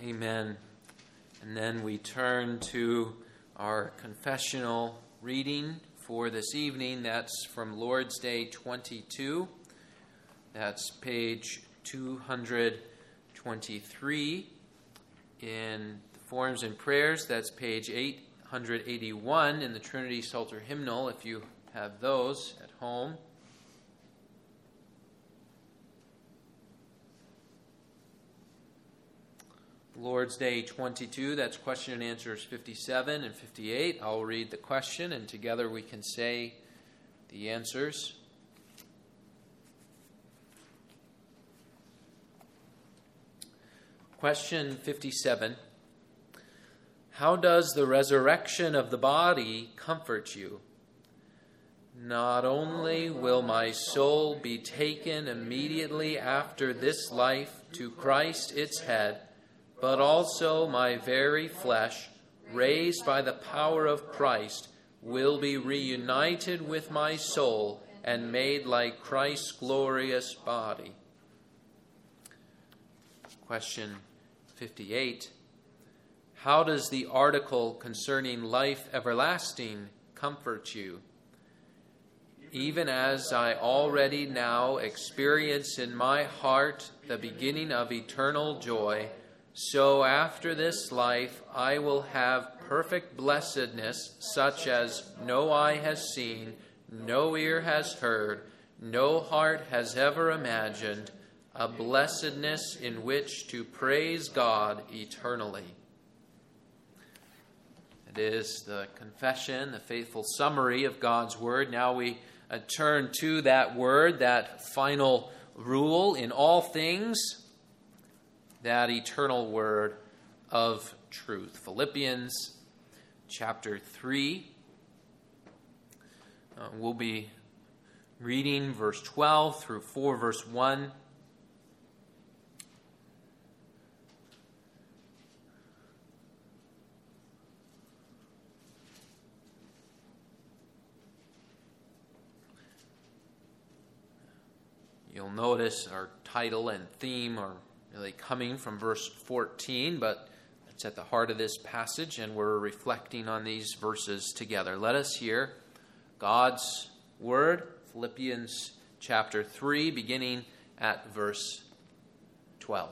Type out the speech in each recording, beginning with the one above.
Amen. And then we turn to our confessional reading for this evening. That's from Lord's Day 22. That's page 223. In the Forms and Prayers, that's page 881 in the Trinity Psalter Hymnal, if you have those at home. Lord's Day 22, that's question and answers 57 and 58. I'll read the question, and together we can say the answers. Question 57. How does the resurrection of the body comfort you? Not only will my soul be taken immediately after this life to Christ its head, but also my very flesh, raised by the power of Christ, will be reunited with my soul and made like Christ's glorious body. Question 58. How does the article concerning life everlasting comfort you? Even as I already now experience in my heart the beginning of eternal joy, so after this life I will have perfect blessedness, such as no eye has seen, no ear has heard, no heart has ever imagined, a blessedness in which to praise God eternally. It is the confession, the faithful summary of God's Word. Now we turn to that Word, that final rule in all things, that eternal word of truth. Philippians chapter 3. We'll be reading verse 12 through 4 verse 1. You'll notice our title and theme are really coming from verse 14, but it's at the heart of this passage, and we're reflecting on these verses together. Let us hear God's word, Philippians chapter 3, beginning at verse 12.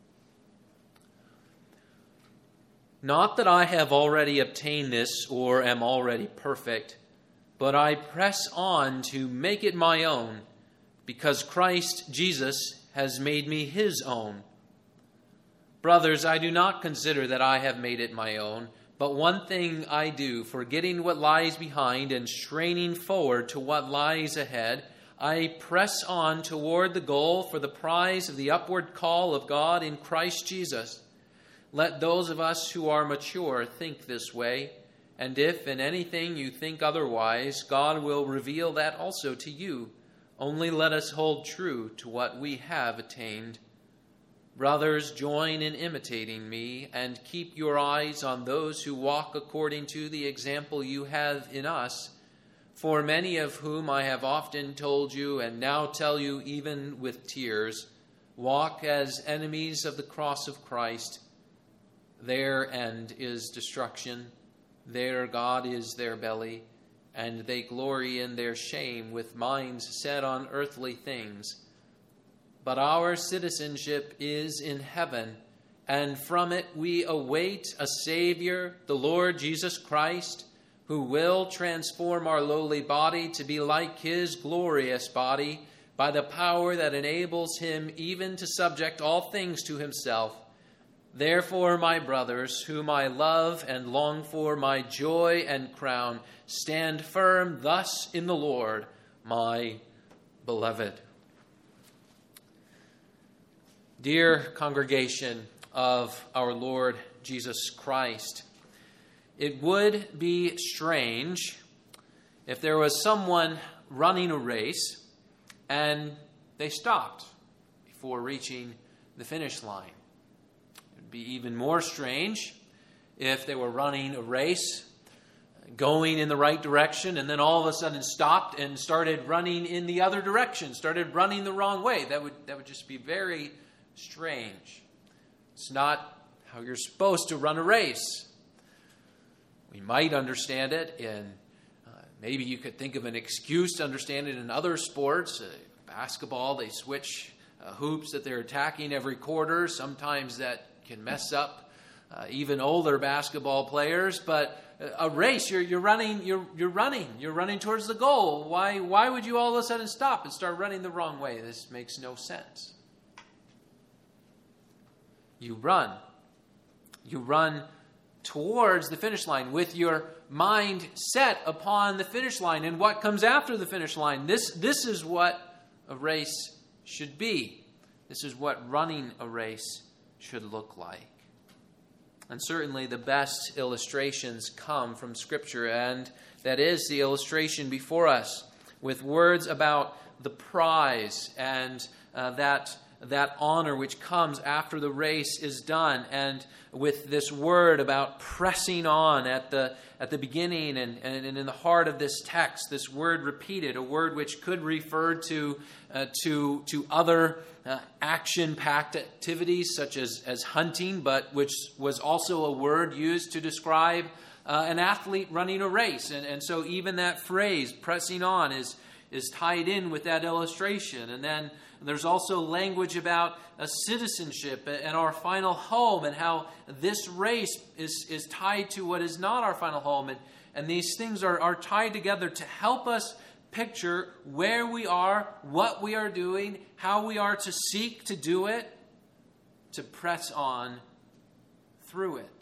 Not that I have already obtained this or am already perfect, but I press on to make it my own, because Christ Jesus has made me his own. Brothers, I do not consider that I have made it my own, but one thing I do, forgetting what lies behind and straining forward to what lies ahead, I press on toward the goal for the prize of the upward call of God in Christ Jesus. Let those of us who are mature think this way, and if in anything you think otherwise, God will reveal that also to you. Only let us hold true to what we have attained. Brothers, join in imitating me, and keep your eyes on those who walk according to the example you have in us. For many of whom I have often told you, and now tell you even with tears, walk as enemies of the cross of Christ. Their end is destruction. Their God is their belly, and they glory in their shame with minds set on earthly things. But our citizenship is in heaven, and from it we await a Savior, the Lord Jesus Christ, who will transform our lowly body to be like his glorious body by the power that enables him even to subject all things to himself. Therefore, my brothers, whom I love and long for, my joy and crown, stand firm thus in the Lord, my beloved. Dear congregation of our Lord Jesus Christ, it would be strange if there was someone running a race and they stopped before reaching the finish line. It would be even more strange if they were running a race, going in the right direction, and then all of a sudden stopped and started running in the other direction, started running the wrong way. That would just be very strange. It's not how you're supposed to run a race. We might understand it in, maybe you could think of an excuse to understand it in other sports. Basketball, they switch hoops that they're attacking every quarter. Sometimes that can mess up even older basketball players. But a race, you're running towards the goal. Why would you all of a sudden stop and start running the wrong way? This makes no sense. You run towards the finish line with your mind set upon the finish line and what comes after the finish line. This is what a race should be. This is what running a race should look like. And certainly the best illustrations come from Scripture, and that is the illustration before us with words about the prize and that honor which comes after the race is done, and with this word about pressing on at the beginning and in the heart of this text, this word repeated, a word which could refer to other action-packed activities such as hunting, but which was also a word used to describe an athlete running a race. And so even that phrase, pressing on, is tied in with that illustration. And then there's also language about a citizenship and our final home, and how this race is tied to what is not our final home. And these things are tied together to help us picture where we are, what we are doing, how we are to seek to do it, to press on through it.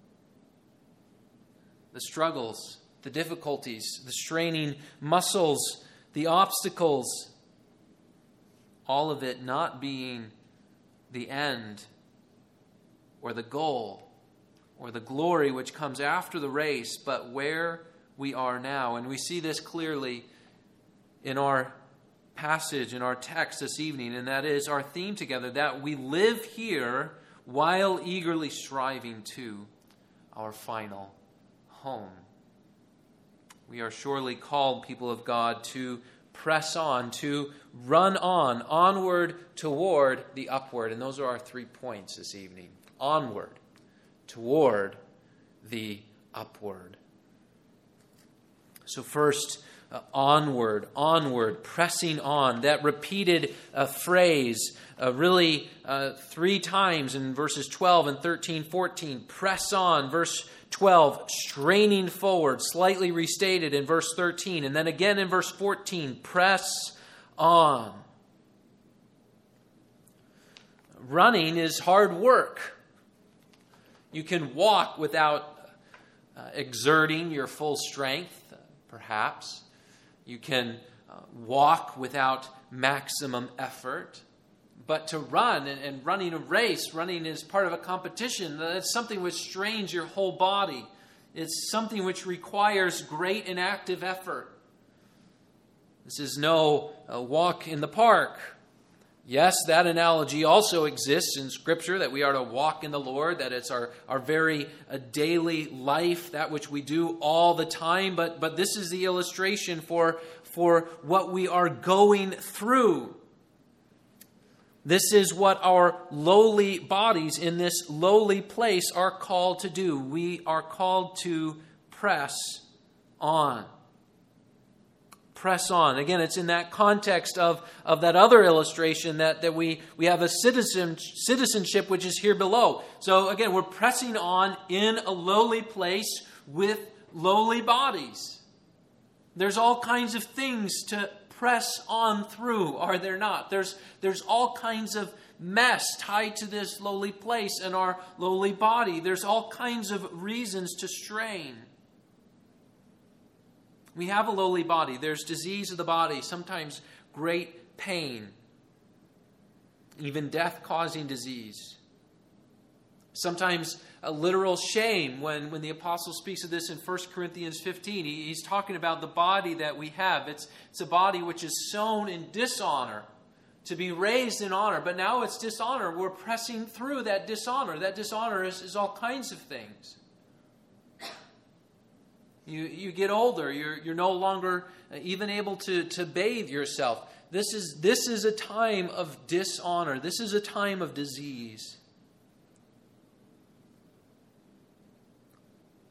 The struggles, the difficulties, the straining muscles, the obstacles, all of it not being the end or the goal or the glory which comes after the race, but where we are now. And we see this clearly in our passage, in our text this evening, and that is our theme together, that we live here while eagerly striving to our final home. We are surely called, people of God, to press on, to run on, onward toward the upward. And those are our 3 points this evening. Onward, toward the upward. So first, onward, pressing on. That repeated phrase really 3 times in verses 12 and 13, 14. Press on, verse 12, straining forward, slightly restated in verse 13. And then again in verse 14, press on. Running is hard work. You can walk without exerting your full strength, perhaps. You can walk without maximum effort. But to run, and running a race, running is part of a competition. That's something which strains your whole body. It's something which requires great and active effort. This is no walk in the park. Yes, that analogy also exists in Scripture, that we are to walk in the Lord, that it's our very daily life, that which we do all the time. But this is the illustration for what we are going through. This is what our lowly bodies in this lowly place are called to do. We are called to press on. Press on. Again, it's in that context of that other illustration that we have a citizenship which is here below. So again, we're pressing on in a lowly place with lowly bodies. There's all kinds of things to press on through, are there not? There's all kinds of mess tied to this lowly place and our lowly body. There's all kinds of reasons to strain. We have a lowly body. There's disease of the body, sometimes great pain, even death-causing disease. Sometimes a literal shame. When the apostle speaks of this in 1 Corinthians 15, he's talking about the body that we have. It's a body which is sown in dishonor, to be raised in honor. But now it's dishonor. We're pressing through that dishonor. That dishonor is all kinds of things. You get older. You're no longer even able to bathe yourself. This is a time of dishonor. This is a time of disease.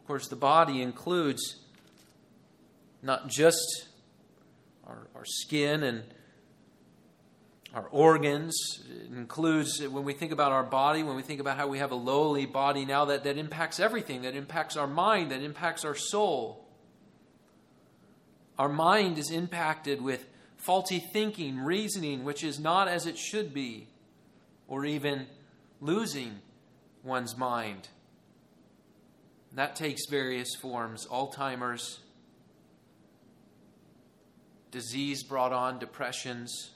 Of course, the body includes not just our skin and our organs. It includes, when we think about our body, when we think about how we have a lowly body now, that impacts everything. That impacts our mind, that impacts our soul. Our mind is impacted with faulty thinking, reasoning, which is not as it should be, or even losing one's mind. That takes various forms: Alzheimer's, disease brought on, depressions,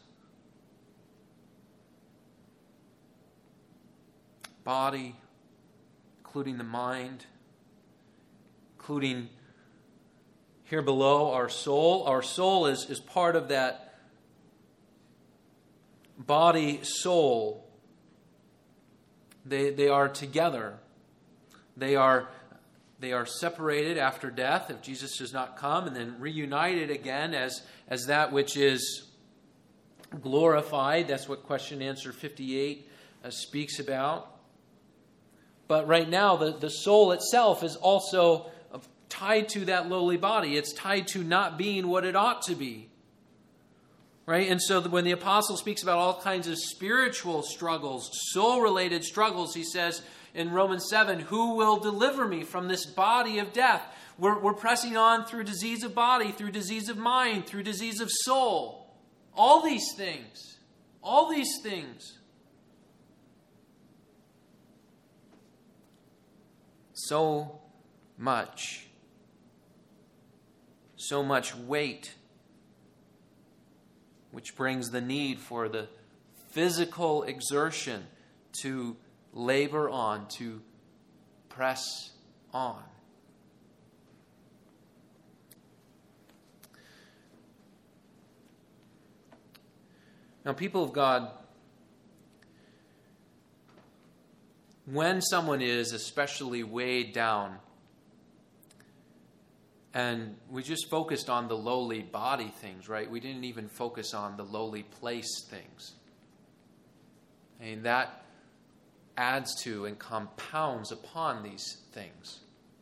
body, including the mind, including here below our soul. Our soul is part of that body, soul. They are together. They are separated after death if Jesus does not come, and then reunited again as that which is glorified. That's what question answer 58 speaks about. But right now, the soul itself is also tied to that lowly body. It's tied to not being what it ought to be. Right? And so when the apostle speaks about all kinds of spiritual struggles, soul-related struggles, he says in Romans 7, who will deliver me from this body of death? We're pressing on through disease of body, through disease of mind, through disease of soul. All these things. So much weight, which brings the need for the physical exertion to labor on, to press on. Now, people of God, when someone is especially weighed down, and we just focused on the lowly body things, right? We didn't even focus on the lowly place things. And that adds to and compounds upon these things.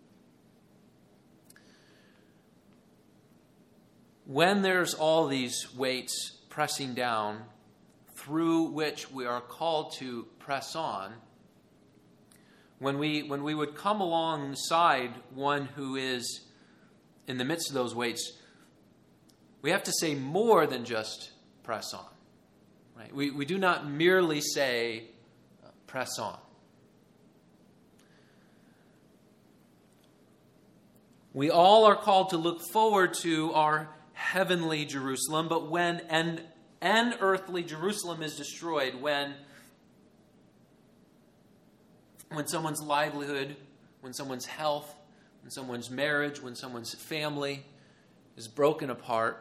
When there's all these weights pressing down, through which we are called to press on, when we would come alongside one who is in the midst of those weights, we have to say more than just press on. Right? We do not merely say press on. We all are called to look forward to our heavenly Jerusalem, but when an earthly Jerusalem is destroyed, when someone's livelihood, when someone's health, when someone's marriage, when someone's family is broken apart,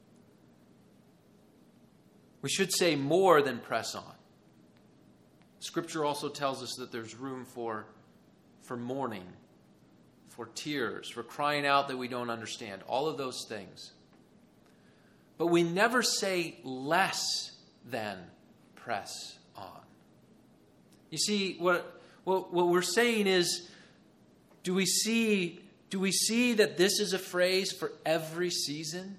we should say more than press on. Scripture also tells us that there's room for mourning, for tears, for crying out that we don't understand, all of those things. But we never say less than press on. You see, what we're saying is, do we see that this is a phrase for every season?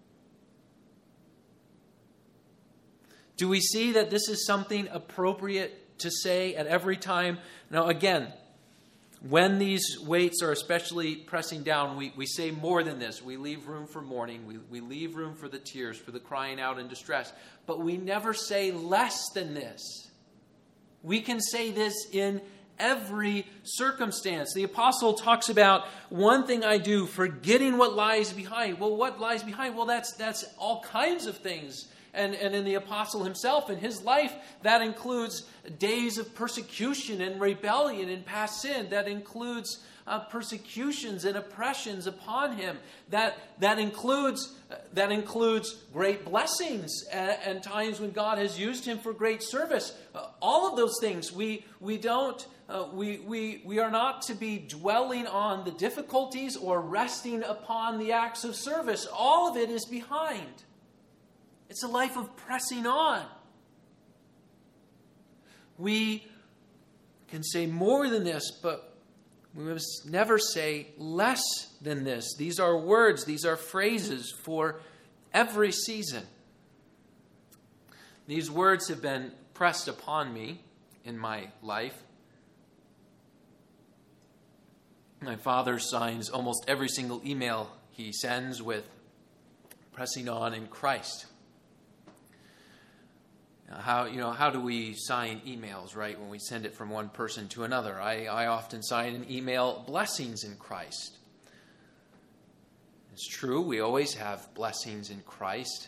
Do we see that this is something appropriate to say at every time? Now, again, when these weights are especially pressing down, we say more than this. We leave room for mourning. We leave room for the tears, for the crying out in distress. But we never say less than this. We can say this in every circumstance. The apostle talks about one thing I do, forgetting what lies behind. Well, what lies behind? Well, that's all kinds of things. And in the apostle himself, in his life, that includes days of persecution and rebellion and past sin. That includes persecutions and oppressions upon him. That includes great blessings and times when God has used him for great service. All of those things we are not to be dwelling on the difficulties or resting upon the acts of service. All of it is behind. It's a life of pressing on. We can say more than this, but We must never say less than this. These are words, these are phrases for every season. These words have been pressed upon me in my life. My father signs almost every single email he sends with "pressing on in Christ." How do we sign emails, right, when we send it from one person to another? I often sign an email, "Blessings in Christ." It's true, we always have blessings in Christ.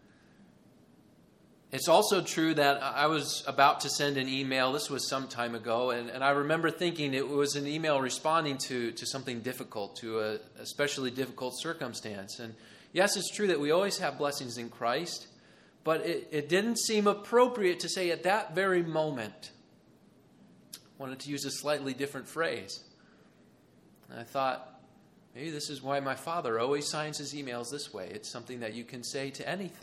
It's also true that I was about to send an email, this was some time ago, and I remember thinking it was an email responding to something difficult, to a especially difficult circumstance. And yes, it's true that we always have blessings in Christ, but it didn't seem appropriate to say at that very moment. I wanted to use a slightly different phrase. And I thought, maybe this is why my father always signs his emails this way. It's something that you can say to anything.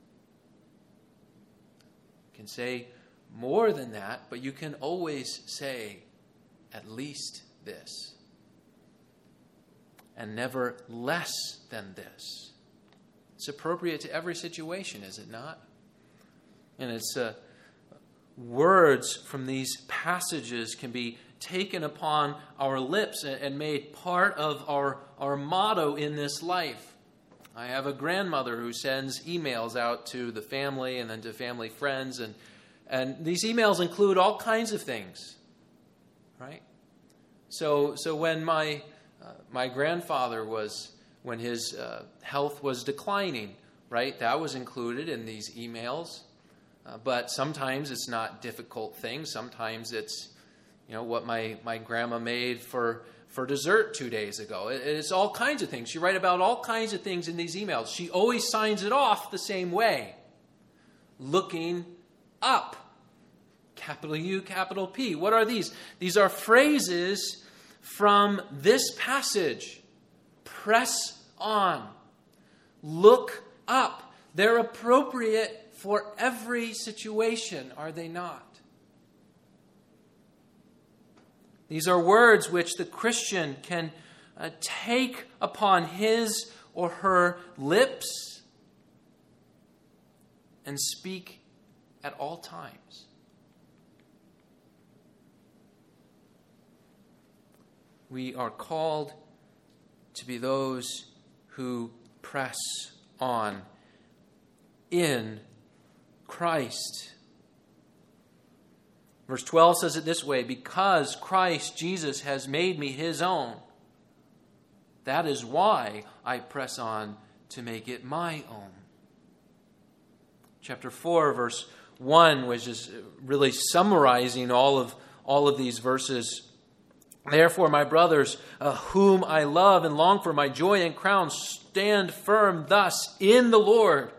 You can say more than that, but you can always say at least this. And never less than this. It's appropriate to every situation, is it not? And it's words from these passages can be taken upon our lips and made part of our motto in this life. I have a grandmother who sends emails out to the family and then to family friends, and these emails include all kinds of things, right? So when my grandfather when his health was declining, right, that was included in these emails. But sometimes it's not difficult things. Sometimes it's, what my grandma made for dessert 2 days ago. It's all kinds of things. She writes about all kinds of things in these emails. She always signs it off the same way. Looking up. Capital U, capital P. What are these? These are phrases from this passage. Press on. Look up. They're appropriate for every situation, are they not? These are words which the Christian can take upon his or her lips and speak at all times. We are called to be those who press on in Christ. Verse 12 says it this way: because Christ Jesus has made me his own, that is why I press on to make it my own. Chapter 4, verse 1, which is really summarizing all of these verses. Therefore, my brothers, whom I love and long for, my joy and crown, stand firm thus in the Lord.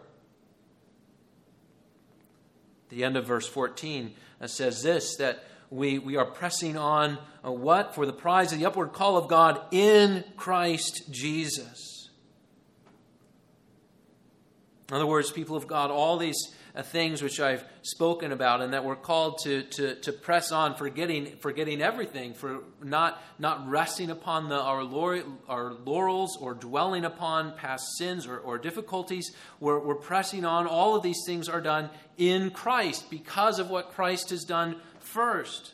The end of verse 14 says this, that we are pressing on what? For the prize of the upward call of God in Christ Jesus. In other words, people of God, all these things which I've spoken about and that we're called to press on, forgetting everything, for not resting upon our laurels or dwelling upon past sins or difficulties. We're pressing on. All of these things are done in Christ because of what Christ has done first.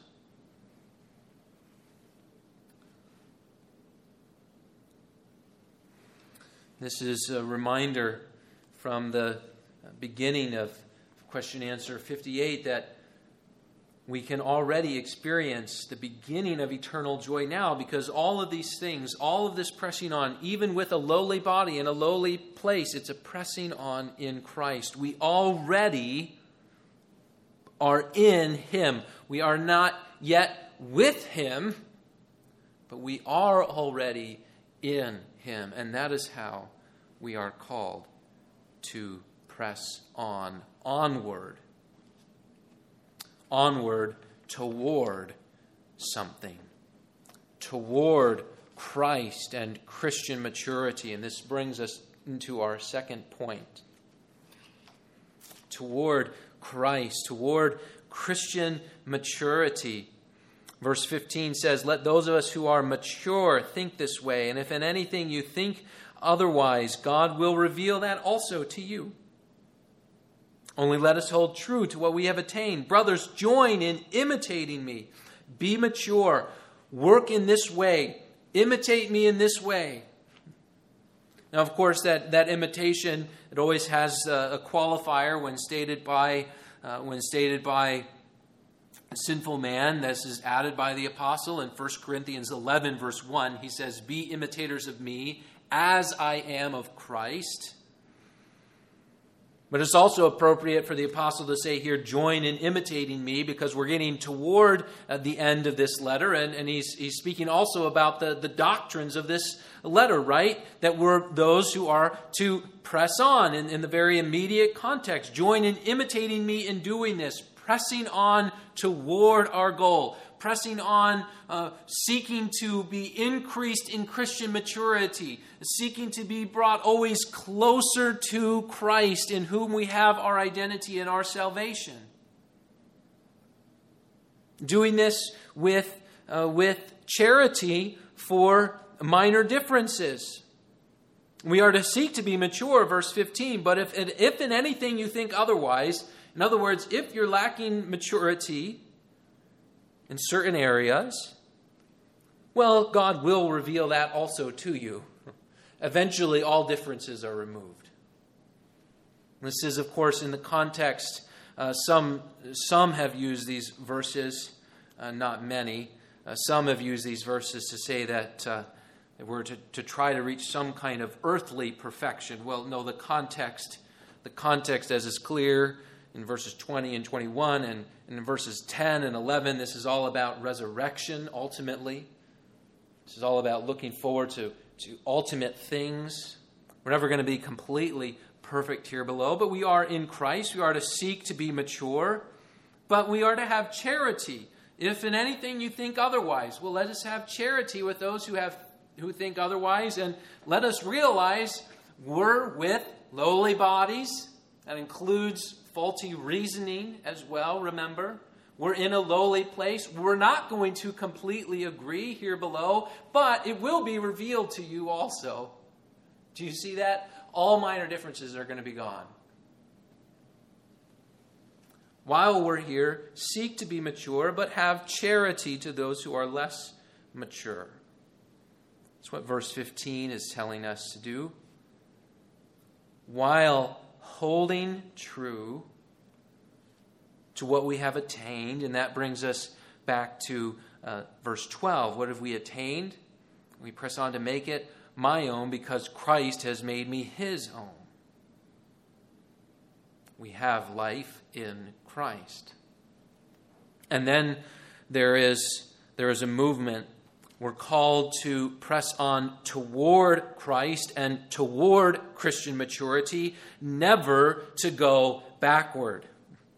This is a reminder from the beginning of question answer 58 that we can already experience the beginning of eternal joy now, because all of these things, all of this pressing on, even with a lowly body in a lowly place, it's a pressing on in Christ. We already are in him. We are not yet with him, but we are already in him. And that is how we are called to press on, onward toward something, toward Christ and Christian maturity. And this brings us into our second point. Toward Christ, toward Christian maturity. Verse 15 says, "Let those of us who are mature think this way, and if in anything you think otherwise, God will reveal that also to you. Only let us hold true to what we have attained. Brothers, join in imitating me. Be mature. Work in this way. Imitate me in this way." Now, of course, that imitation, it always has a qualifier when stated by a sinful man. This is added by the apostle in 1 Corinthians 11, verse 1. He says, "Be imitators of me as I am of Christ." But it's also appropriate for the apostle to say here, "Join in imitating me," because we're getting toward the end of this letter. And he's speaking also about the doctrines of this letter, right? That we're those who are to press on in the very immediate context. Join in imitating me in doing this, pressing on toward our goal, pressing on, seeking to be increased in Christian maturity, seeking to be brought always closer to Christ, in whom we have our identity and our salvation. Doing this with charity for minor differences. We are to seek to be mature, verse 15, but if in anything you think otherwise, in other words, if you're lacking maturity in certain areas, well, God will reveal that also to you. Eventually, all differences are removed. This is, of course, in the context, some have used these verses, not many. Some have used these verses to say that we're to try to reach some kind of earthly perfection. Well, no, the context as is clear in verses 20 and 21 and in verses 10 and 11, this is all about resurrection ultimately. This is all about looking forward to ultimate things. We're never going to be completely perfect here below, but we are in Christ. We are to seek to be mature, but we are to have charity. If in anything you think otherwise, well, let us have charity with those who think otherwise, and let us realize we're with lowly bodies. That includes faulty reasoning as well, remember. We're in a lowly place. We're not going to completely agree here below, but it will be revealed to you also. Do you see that? All minor differences are going to be gone. While we're here, seek to be mature, but have charity to those who are less mature. That's what verse 15 is telling us to do. While holding true to what we have attained, and that brings us back to verse 12. What have we attained? We press on to make it my own because Christ has made me his own. We have life in Christ. And then there is a movement. We're called to press on toward Christ and toward Christian maturity, never to go backward.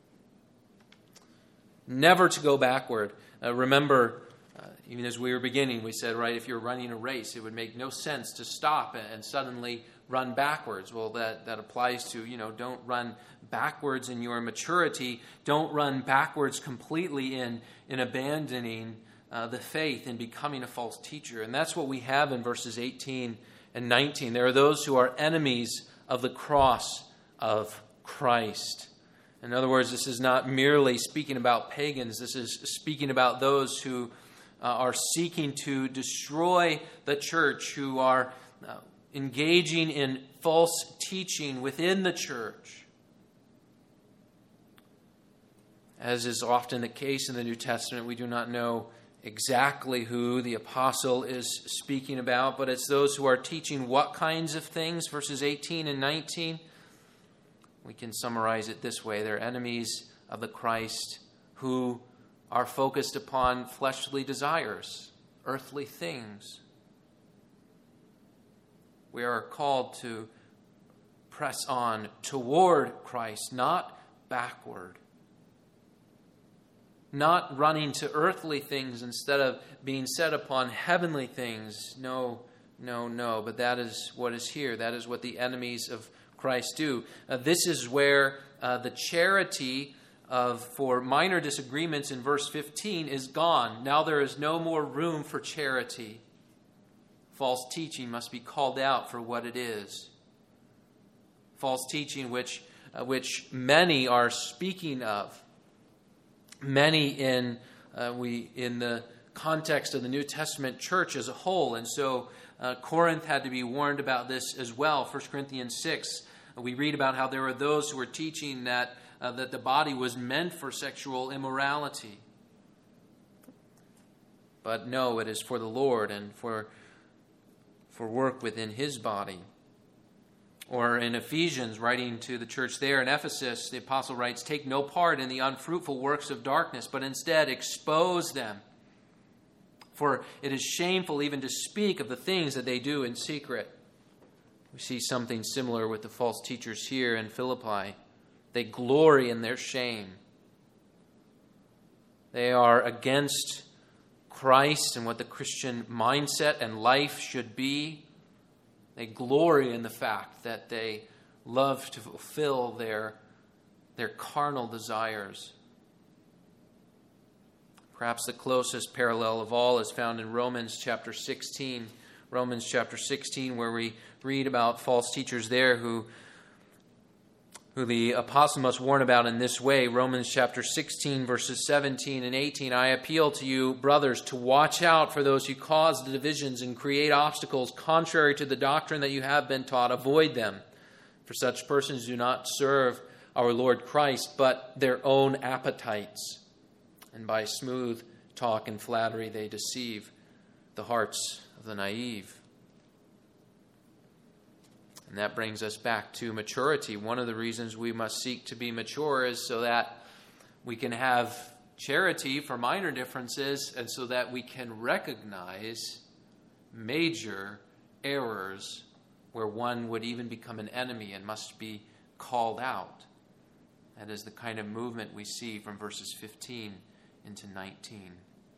Never to go backward. Remember, even as we were beginning, we said, right, if you're running a race, it would make no sense to stop and suddenly run backwards. Well, that applies to, don't run backwards in your maturity. Don't run backwards completely in abandoning the faith and becoming a false teacher. And that's what we have in verses 18 and 19. There are those who are enemies of the cross of Christ. In other words, this is not merely speaking about pagans. This is speaking about those who are seeking to destroy the church, who are engaging in false teaching within the church. As is often the case in the New Testament, we do not know exactly who the apostle is speaking about, but it's those who are teaching what kinds of things, verses 18 and 19. We can summarize it this way. They're enemies of the Christ who are focused upon fleshly desires, earthly things. We are called to press on toward Christ, not backward. Not running to earthly things instead of being set upon heavenly things. No. But that is what is here. That is what the enemies of Christ do. This is where the charity for minor disagreements in verse 15 is gone. Now there is no more room for charity. False teaching must be called out for what it is. False teaching which many are speaking of. Many in the context of the New Testament church as a whole. And so Corinth had to be warned about this as well. 1 Corinthians 6, we read about how there were those who were teaching that the body was meant for sexual immorality. But no, it is for the Lord and for work within His body. Or in Ephesians, writing to the church there in Ephesus, the apostle writes, "Take no part in the unfruitful works of darkness, but instead expose them. For it is shameful even to speak of the things that they do in secret." We see something similar with the false teachers here in Philippi. They glory in their shame. They are against Christ and what the Christian mindset and life should be. They glory in the fact that they love to fulfill their carnal desires. Perhaps the closest parallel of all is found in Romans chapter 16. Romans chapter 16, where we read about false teachers there who the apostle must warn about in this way. Romans chapter 16, verses 17 and 18. "I appeal to you, brothers, to watch out for those who cause the divisions and create obstacles contrary to the doctrine that you have been taught. Avoid them. For such persons do not serve our Lord Christ, but their own appetites. And by smooth talk and flattery they deceive the hearts of the naive." And that brings us back to maturity. One of the reasons we must seek to be mature is so that we can have charity for minor differences and so that we can recognize major errors where one would even become an enemy and must be called out. That is the kind of movement we see from verses 15 into 19.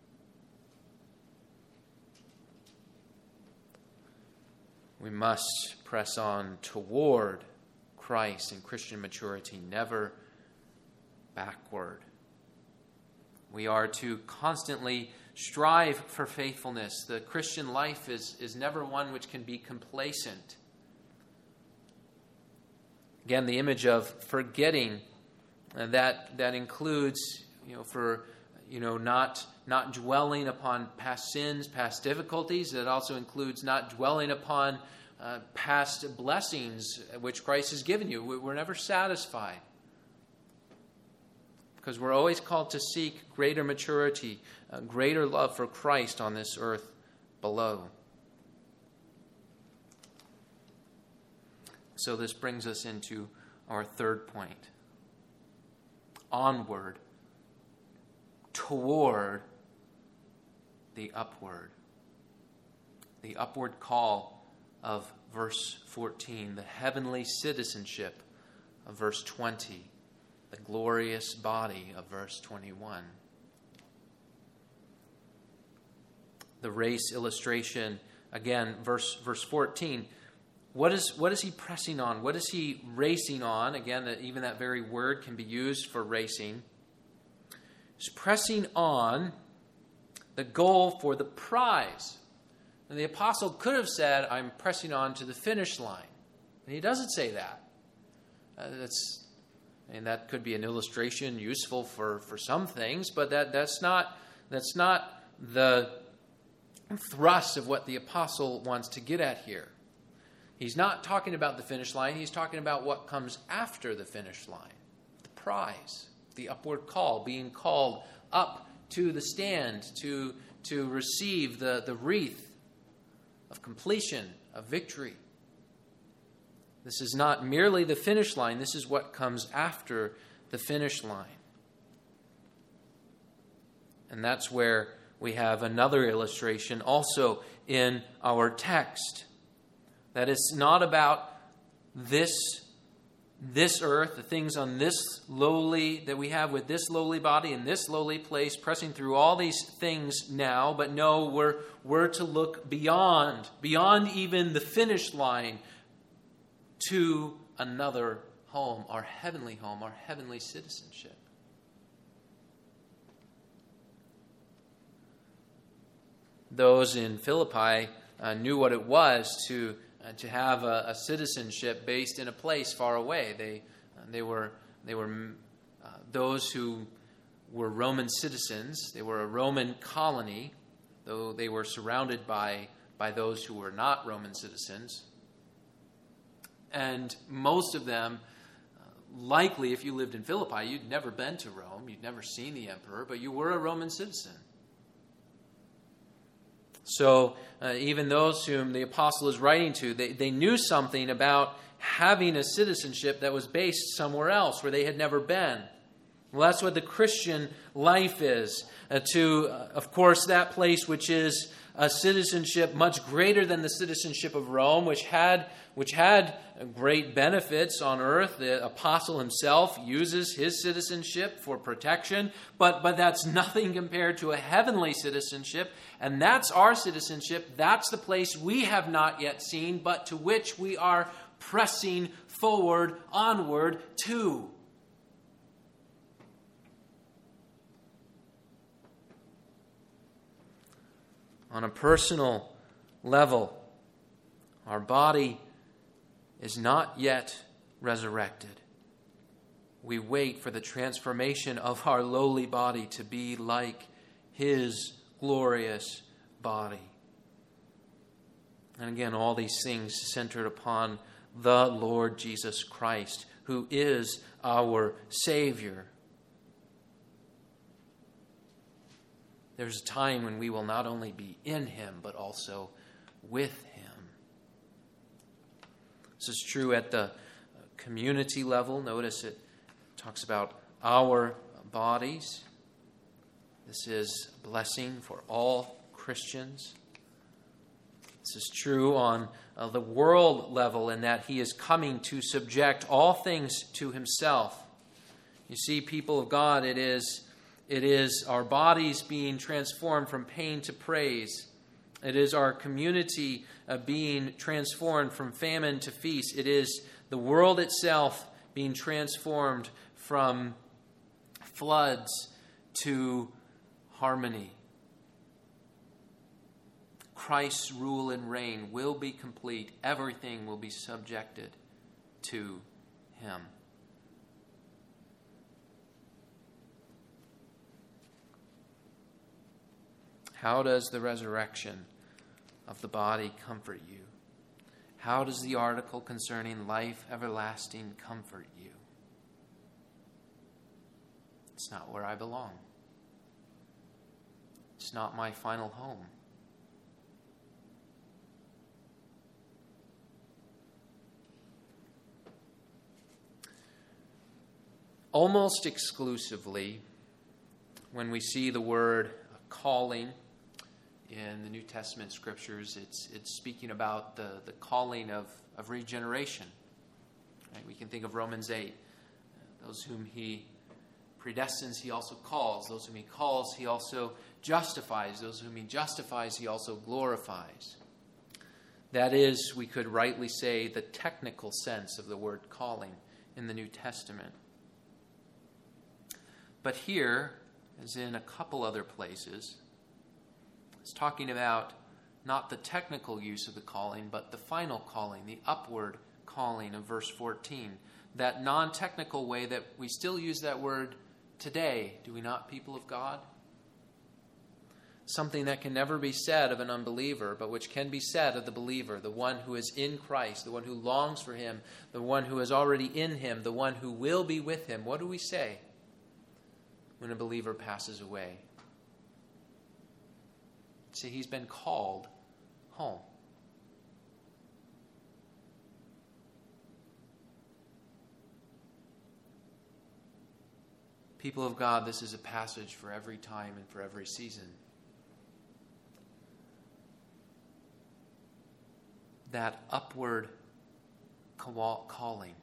We must press on toward Christ and Christian maturity, never backward. We are to constantly strive for faithfulness. The Christian life is never one which can be complacent. Again, the image of forgetting, that includes, not dwelling upon past sins, past difficulties. It also includes not dwelling upon past blessings which Christ has given you. We're never satisfied because we're always called to seek greater maturity, greater love for Christ on this earth below. So this brings us into our third point. Onward, toward the upward. The upward call of verse 14, the heavenly citizenship of verse 20, the glorious body of verse 21. The race illustration, again, verse 14. What is he pressing on? What is he racing on? Again, even that very word can be used for racing. He's pressing on the goal for the prize. And the apostle could have said, "I'm pressing on to the finish line." And he doesn't say that. That could be an illustration useful for some things, but that's not the thrust of what the apostle wants to get at here. He's not talking about the finish line. He's talking about what comes after the finish line. The prize, the upward call, being called up to the stand to receive the wreath of completion, of victory. This is not merely the finish line. This is what comes after the finish line. And that's where we have another illustration also in our text. That it's not about this earth, the things on this lowly, that we have with this lowly body in this lowly place, pressing through all these things now, but no, we're to look beyond even the finish line to another home, our heavenly citizenship. those in Philippi knew what it was to have a citizenship based in a place far away. They were those who were Roman citizens. They were a Roman colony, though they were surrounded by those who were not Roman citizens. And most of them, likely, if you lived in Philippi, you'd never been to Rome, you'd never seen the emperor, but you were a Roman citizen. So even those whom the apostle is writing to, they knew something about having a citizenship that was based somewhere else where they had never been. Well, that's what the Christian life is. Of course, that place which is a citizenship much greater than the citizenship of Rome, which had great benefits on earth. The apostle himself uses his citizenship for protection, but that's nothing compared to a heavenly citizenship, and that's our citizenship. That's the place we have not yet seen, but to which we are pressing forward, onward to. On a personal level, our body is not yet resurrected. We wait for the transformation of our lowly body to be like his glorious body. And again, all these things centered upon the Lord Jesus Christ, who is our Savior. There's a time when we will not only be in him, but also with him. This is true at the community level. Notice it talks about our bodies. This is a blessing for all Christians. This is true on the world level in that he is coming to subject all things to himself. You see, people of God, it is our bodies being transformed from pain to praise. It is our community being transformed from famine to feast. It is the world itself being transformed from floods to harmony. Christ's rule and reign will be complete. Everything will be subjected to him. How does the resurrection of the body comfort you? How does the article concerning life everlasting comfort you? It's not where I belong. It's not my final home. Almost exclusively, when we see the word calling in the New Testament scriptures, it's speaking about the calling of regeneration. Right? We can think of Romans 8. Those whom he predestines, he also calls. Those whom he calls, he also justifies. Those whom he justifies, he also glorifies. That is, we could rightly say, the technical sense of the word calling in the New Testament. But here, as in a couple other places, it's talking about not the technical use of the calling, but the final calling, the upward calling of verse 14. That non-technical way that we still use that word today, do we not, people of God? Something that can never be said of an unbeliever, but which can be said of the believer, the one who is in Christ, the one who longs for him, the one who is already in him, the one who will be with him. What do we say when a believer passes away? See, he's been called home. People of God, this is a passage for every time and for every season. That upward calling.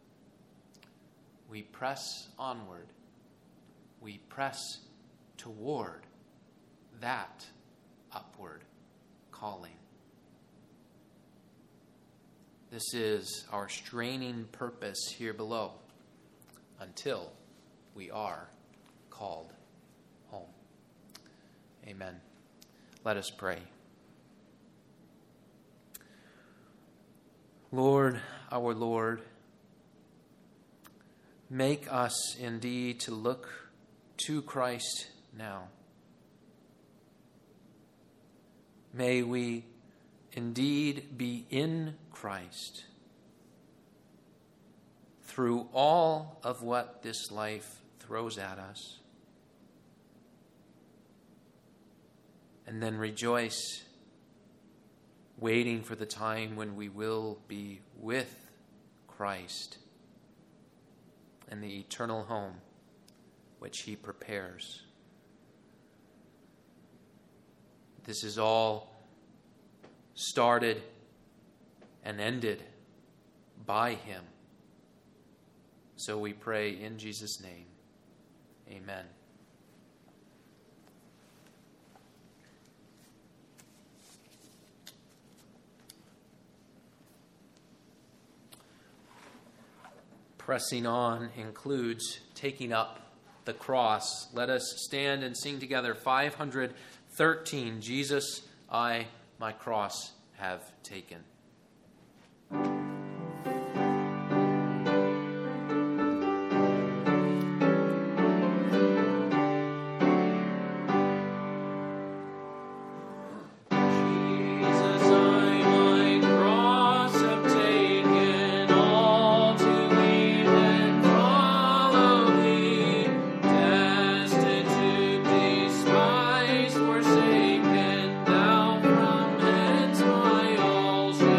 We press onward. We press toward that upward calling. This is our straining purpose here below until we are called home. Amen. Let us pray. Lord, our Lord, make us indeed to look to Christ now. May we indeed be in Christ through all of what this life throws at us, and then rejoice, waiting for the time when we will be with Christ in the eternal home which he prepares. This is all started and ended by him. So we pray in Jesus' name. Amen. Pressing on includes taking up the cross. Let us stand and sing together 513, Jesus, I my cross have taken. Forsaken, thou from hence my all shall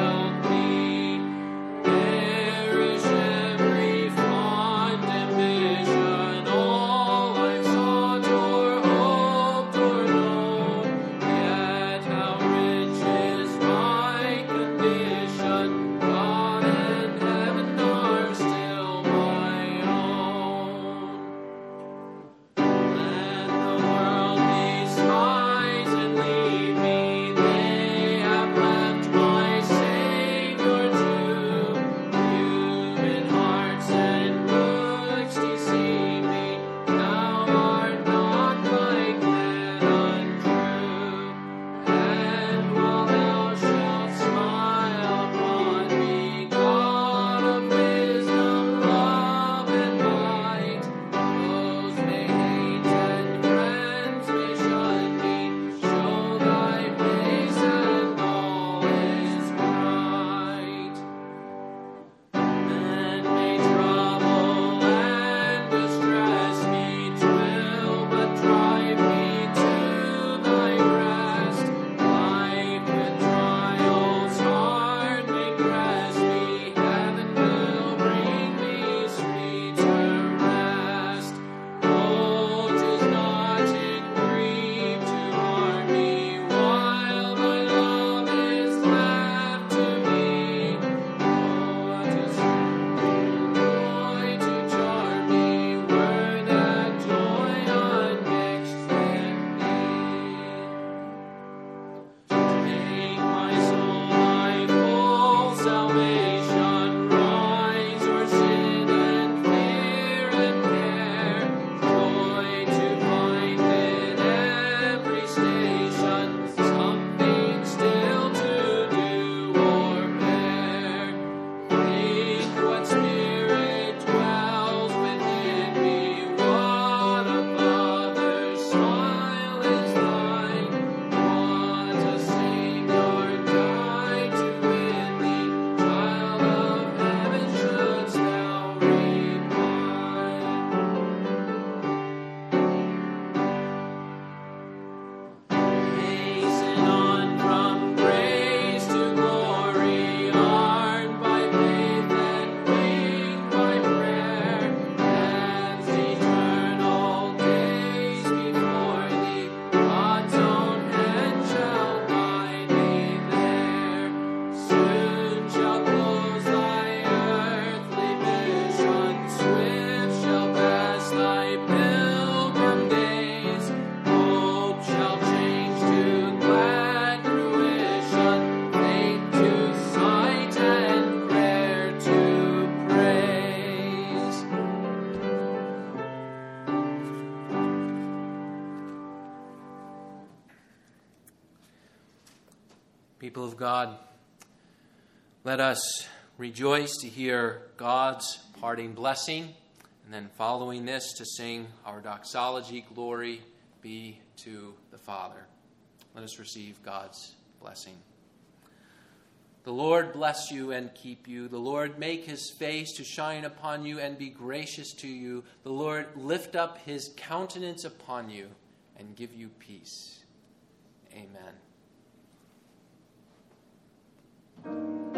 People of God, let us rejoice to hear God's parting blessing, and then following this to sing our doxology, Glory be to the Father. Let us receive God's blessing. The Lord bless you and keep you. The Lord make his face to shine upon you and be gracious to you. The Lord lift up his countenance upon you and give you peace. Amen.